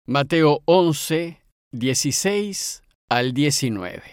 Mateo 11, 16 al 19.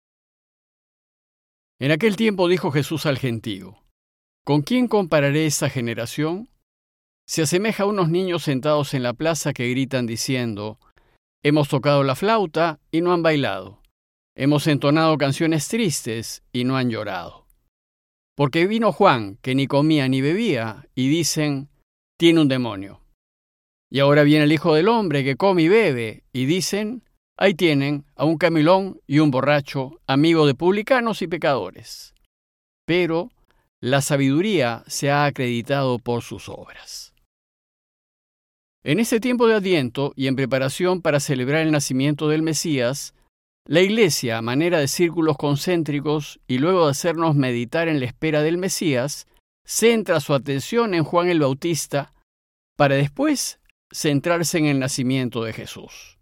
En aquel tiempo dijo Jesús al gentío: ¿Con quién compararé esta generación? Se asemeja a unos niños sentados en la plaza que gritan diciendo: Hemos tocado la flauta y no han bailado. Hemos entonado canciones tristes y no han llorado. Porque vino Juan, que ni comía ni bebía, y dicen: Tiene un demonio. Y ahora viene el Hijo del Hombre, que come y bebe, y dicen: Ahí tienen a un comilón y un borracho, amigo de publicanos y pecadores. Pero la sabiduría se ha acreditado por sus obras. En este tiempo de Adviento y en preparación para celebrar el nacimiento del Mesías, la Iglesia, a manera de círculos concéntricos y luego de hacernos meditar en la espera del Mesías, centra su atención en Juan el Bautista para después centrarse en el nacimiento de Jesús.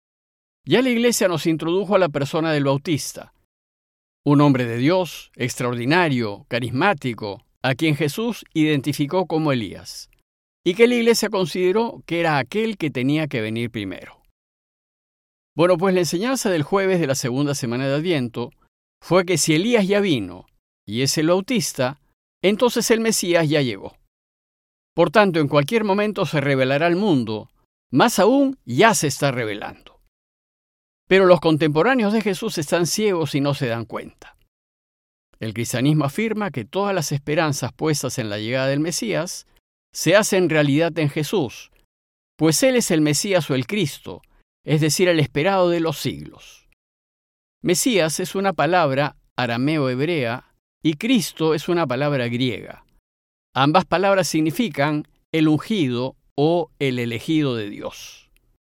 Ya la Iglesia nos introdujo a la persona del Bautista, un hombre de Dios, extraordinario, carismático, a quien Jesús identificó como Elías, y que la Iglesia consideró que era aquel que tenía que venir primero. Bueno, pues la enseñanza del jueves de la segunda semana de Adviento fue que si Elías ya vino y es el Bautista, entonces el Mesías ya llegó. Por tanto, en cualquier momento se revelará al mundo, más aún ya se está revelando. Pero los contemporáneos de Jesús están ciegos y no se dan cuenta. El cristianismo afirma que todas las esperanzas puestas en la llegada del Mesías se hacen realidad en Jesús, pues Él es el Mesías o el Cristo, es decir, el esperado de los siglos. Mesías es una palabra arameo-hebrea y Cristo es una palabra griega. Ambas palabras significan el ungido o el elegido de Dios.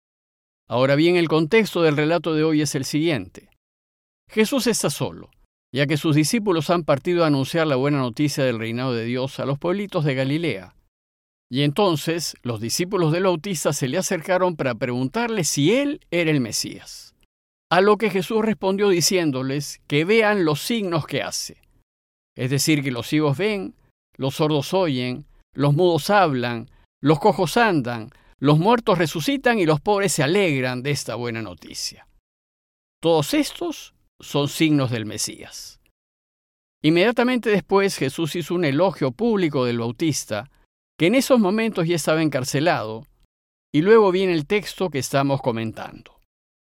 Ahora bien, el contexto del relato de hoy es el siguiente. Jesús está solo, ya que sus discípulos han partido a anunciar la buena noticia del reinado de Dios a los pueblitos de Galilea. Y entonces los discípulos del Bautista se le acercaron para preguntarle si él era el Mesías. A lo que Jesús respondió diciéndoles que vean los signos que hace. Es decir, que los ciegos ven, los sordos oyen, los mudos hablan, los cojos andan, los muertos resucitan y los pobres se alegran de esta buena noticia. Todos estos son signos del Mesías. Inmediatamente después Jesús hizo un elogio público del Bautista, que en esos momentos ya estaba encarcelado, y luego viene el texto que estamos comentando.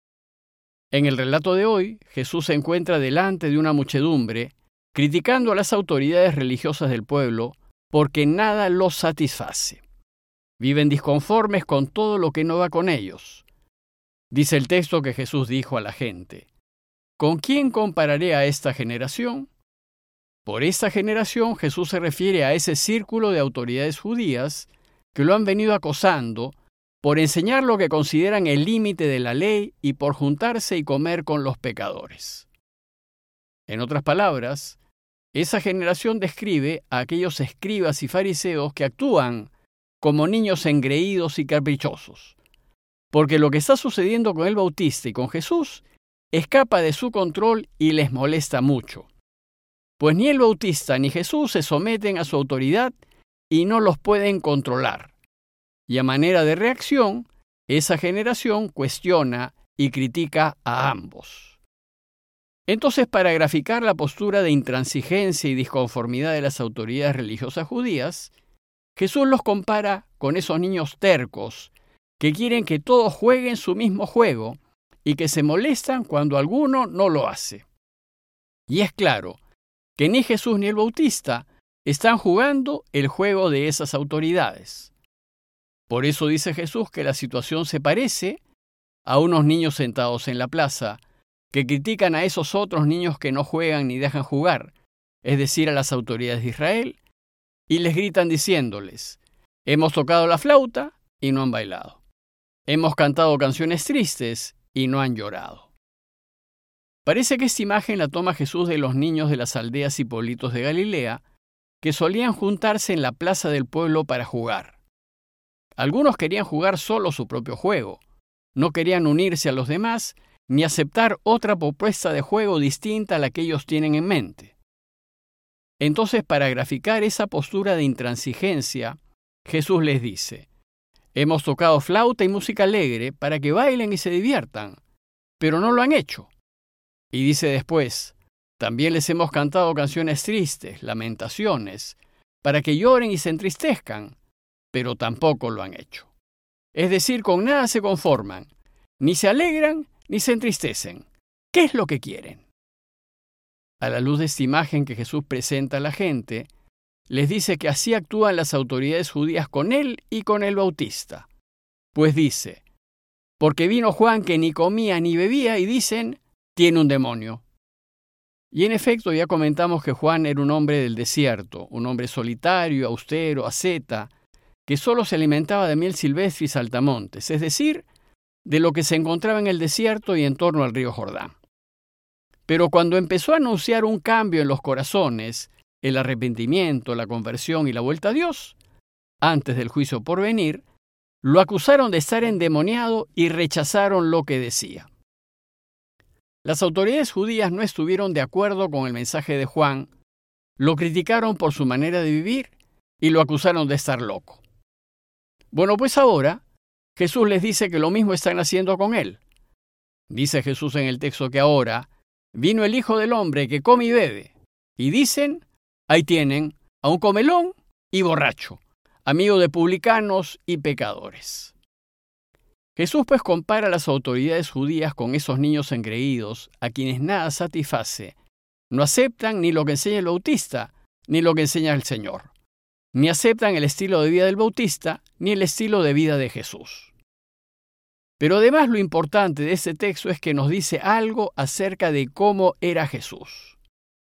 En el relato de hoy, Jesús se encuentra delante de una muchedumbre, criticando a las autoridades religiosas del pueblo porque nada los satisface. Viven disconformes con todo lo que no va con ellos. Dice el texto que Jesús dijo a la gente: ¿Con quién compararé a esta generación? Por esta generación Jesús se refiere a ese círculo de autoridades judías que lo han venido acosando por enseñar lo que consideran el límite de la ley y por juntarse y comer con los pecadores. En otras palabras, esa generación describe a aquellos escribas y fariseos que actúan como niños engreídos y caprichosos, porque lo que está sucediendo con el Bautista y con Jesús escapa de su control y les molesta mucho. Pues ni el Bautista ni Jesús se someten a su autoridad y no los pueden controlar. Y a manera de reacción, esa generación cuestiona y critica a ambos. Entonces, para graficar la postura de intransigencia y disconformidad de las autoridades religiosas judías, Jesús los compara con esos niños tercos que quieren que todos jueguen su mismo juego y que se molestan cuando alguno no lo hace. Y es claro que ni Jesús ni el Bautista están jugando el juego de esas autoridades. Por eso dice Jesús que la situación se parece a unos niños sentados en la plaza que critican a esos otros niños que no juegan ni dejan jugar, es decir, a las autoridades de Israel, y les gritan diciéndoles: Hemos tocado la flauta y no han bailado. Hemos cantado canciones tristes y no han llorado. Parece que esta imagen la toma Jesús de los niños de las aldeas y pueblitos de Galilea, que solían juntarse en la plaza del pueblo para jugar. Algunos querían jugar solo su propio juego, no querían unirse a los demás ni aceptar otra propuesta de juego distinta a la que ellos tienen en mente. Entonces, para graficar esa postura de intransigencia, Jesús les dice: Hemos tocado flauta y música alegre para que bailen y se diviertan, pero no lo han hecho. Y dice después, también les hemos cantado canciones tristes, lamentaciones, para que lloren y se entristezcan, pero tampoco lo han hecho. Es decir, con nada se conforman, ni se alegran ni se entristecen. ¿Qué es lo que quieren? A la luz de esta imagen que Jesús presenta a la gente, les dice que así actúan las autoridades judías con él y con el Bautista. Pues dice, porque vino Juan que ni comía ni bebía y dicen, tiene un demonio. Y en efecto ya comentamos que Juan era un hombre del desierto, un hombre solitario, austero, asceta, que solo se alimentaba de miel silvestre y saltamontes, es decir, de lo que se encontraba en el desierto y en torno al río Jordán. Pero cuando empezó a anunciar un cambio en los corazones, el arrepentimiento, la conversión y la vuelta a Dios, antes del juicio por venir, lo acusaron de estar endemoniado y rechazaron lo que decía. Las autoridades judías no estuvieron de acuerdo con el mensaje de Juan, lo criticaron por su manera de vivir y lo acusaron de estar loco. Bueno, pues ahora Jesús les dice que lo mismo están haciendo con él. Dice Jesús en el texto que ahora vino el Hijo del Hombre que come y bebe. Y dicen, ahí tienen a un comelón y borracho, amigo de publicanos y pecadores. Jesús pues compara a las autoridades judías con esos niños engreídos a quienes nada satisface. No aceptan ni lo que enseña el Bautista, ni lo que enseña el Señor. Ni aceptan el estilo de vida del Bautista, ni el estilo de vida de Jesús. Pero además lo importante de este texto es que nos dice algo acerca de cómo era Jesús.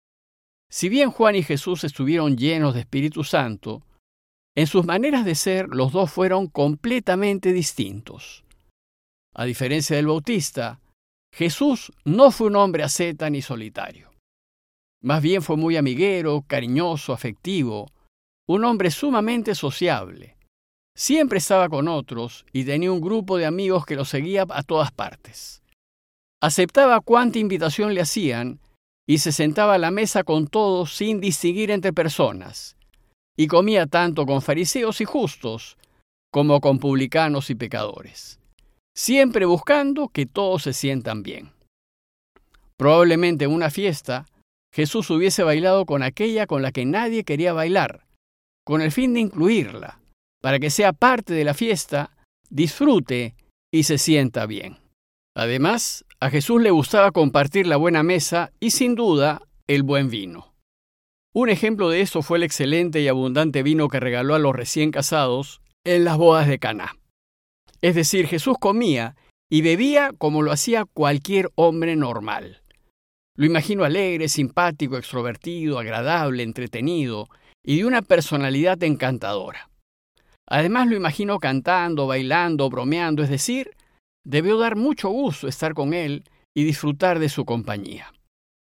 Si bien Juan y Jesús estuvieron llenos de Espíritu Santo, en sus maneras de ser los dos fueron completamente distintos. A diferencia del Bautista, Jesús no fue un hombre asceta ni solitario. Más bien fue muy amiguero, cariñoso, afectivo, un hombre sumamente sociable. Siempre estaba con otros y tenía un grupo de amigos que lo seguía a todas partes. Aceptaba cuanta invitación le hacían y se sentaba a la mesa con todos sin distinguir entre personas, y comía tanto con fariseos y justos como con publicanos y pecadores, siempre buscando que todos se sientan bien. Probablemente en una fiesta, Jesús hubiese bailado con aquella con la que nadie quería bailar, con el fin de incluirla, para que sea parte de la fiesta, disfrute y se sienta bien. Además, a Jesús le gustaba compartir la buena mesa y, sin duda, el buen vino. Un ejemplo de eso fue el excelente y abundante vino que regaló a los recién casados en las bodas de Caná. Es decir, Jesús comía y bebía como lo hacía cualquier hombre normal. Lo imagino alegre, simpático, extrovertido, agradable, entretenido y de una personalidad encantadora. Además lo imagino cantando, bailando, bromeando, es decir, debió dar mucho gusto estar con él y disfrutar de su compañía.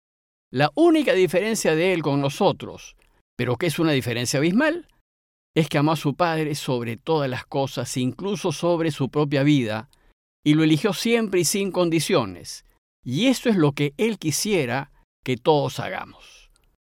La única diferencia de él con nosotros, pero que es una diferencia abismal, es que amó a su Padre sobre todas las cosas, incluso sobre su propia vida, y lo eligió siempre y sin condiciones. Y esto es lo que él quisiera que todos hagamos.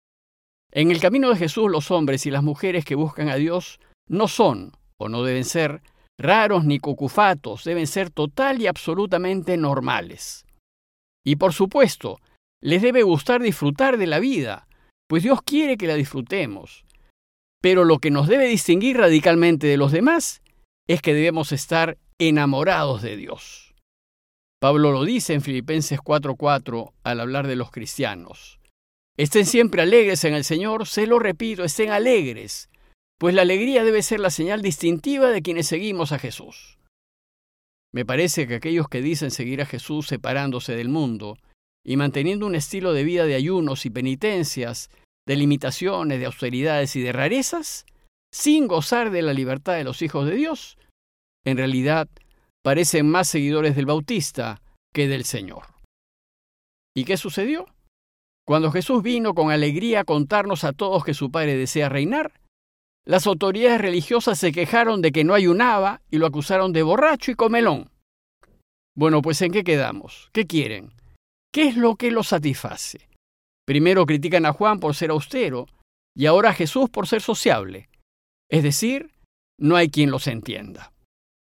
En el camino de Jesús, los hombres y las mujeres que buscan a Dios no son, o no deben ser, raros ni cucufatos, deben ser total y absolutamente normales. Y por supuesto, les debe gustar disfrutar de la vida, pues Dios quiere que la disfrutemos. Pero lo que nos debe distinguir radicalmente de los demás es que debemos estar enamorados de Dios. Pablo lo dice en Filipenses 4:4 al hablar de los cristianos. Estén siempre alegres en el Señor, se lo repito, estén alegres, pues la alegría debe ser la señal distintiva de quienes seguimos a Jesús. Me parece que aquellos que dicen seguir a Jesús separándose del mundo y manteniendo un estilo de vida de ayunos y penitencias, de limitaciones, de austeridades y de rarezas, sin gozar de la libertad de los hijos de Dios, en realidad parecen más seguidores del Bautista que del Señor. ¿Y qué sucedió? Cuando Jesús vino con alegría a contarnos a todos que su Padre desea reinar, las autoridades religiosas se quejaron de que no ayunaba y lo acusaron de borracho y comelón. Bueno, pues ¿en qué quedamos? ¿Qué quieren? ¿Qué es lo que los satisface? Primero critican a Juan por ser austero y ahora a Jesús por ser sociable. Es decir, no hay quien los entienda.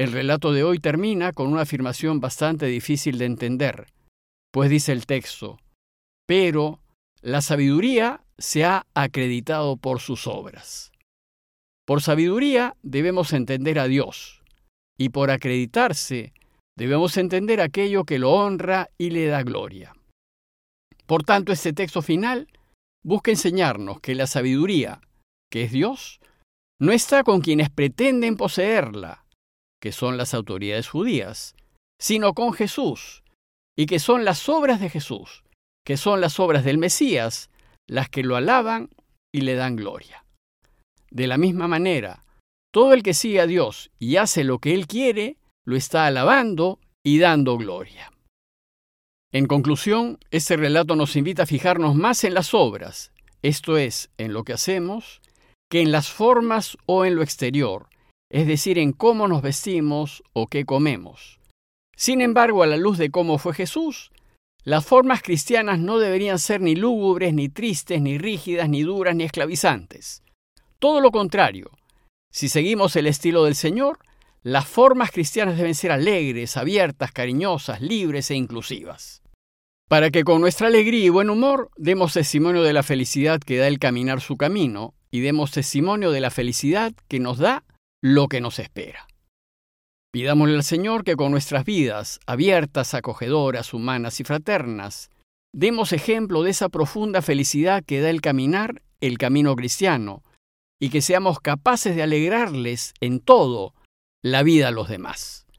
El relato de hoy termina con una afirmación bastante difícil de entender, pues dice el texto, pero la sabiduría se ha acreditado por sus obras. Por sabiduría debemos entender a Dios, y por acreditarse debemos entender aquello que lo honra y le da gloria. Por tanto, este texto final busca enseñarnos que la sabiduría, que es Dios, no está con quienes pretenden poseerla, que son las autoridades judías, sino con Jesús, y que son las obras de Jesús, que son las obras del Mesías, las que lo alaban y le dan gloria. De la misma manera, todo el que sigue a Dios y hace lo que Él quiere, lo está alabando y dando gloria. En conclusión, este relato nos invita a fijarnos más en las obras, esto es, en lo que hacemos, que en las formas o en lo exterior, es decir, en cómo nos vestimos o qué comemos. Sin embargo, a la luz de cómo fue Jesús, las formas cristianas no deberían ser ni lúgubres, ni tristes, ni rígidas, ni duras, ni esclavizantes. Todo lo contrario, si seguimos el estilo del Señor, las formas cristianas deben ser alegres, abiertas, cariñosas, libres e inclusivas. Para que con nuestra alegría y buen humor demos testimonio de la felicidad que da el caminar su camino y demos testimonio de la felicidad que nos da lo que nos espera. Pidámosle al Señor que con nuestras vidas, abiertas, acogedoras, humanas y fraternas, demos ejemplo de esa profunda felicidad que da el caminar, el camino cristiano, y que seamos capaces de alegrarles en todo la vida a los demás.